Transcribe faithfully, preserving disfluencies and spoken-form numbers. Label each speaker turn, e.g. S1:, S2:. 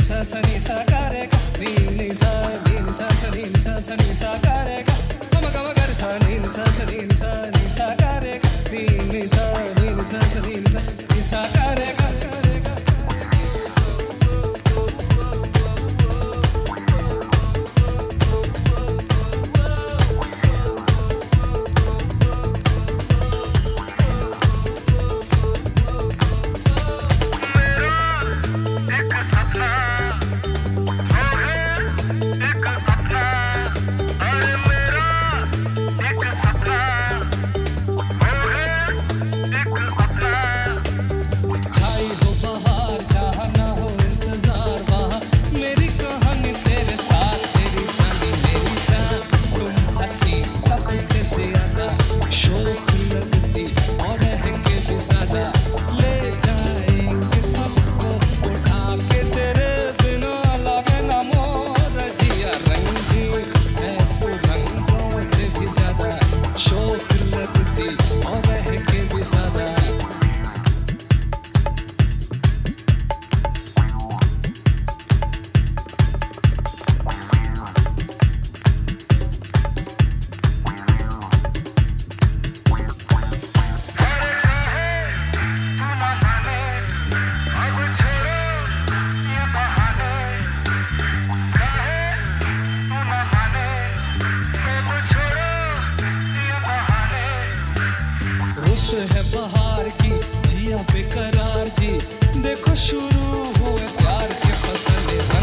S1: सा सा नी सा गा रे गा नी नी सा नी नी सा सा नी नी सा सा नी सा गा रे गा ग म ग म ग रे सा नी नी सा सा नी नी सा नी सा गा रे गा नी नी सा नी नी सा सा नी नी सा नी सा गा रे गा गा रे गा। सबसे ज्यादा शौक लगती और है के भी सादा ले जाएंगे तुझको उठा के तेरे बिना लगे ना मोर जिया रंगी है तू रंगों से भी ज्यादा शौक लगती और है के भी सादा। है बहार की जिया बेकरार जी देखो शुरू हुए प्यार के फसले।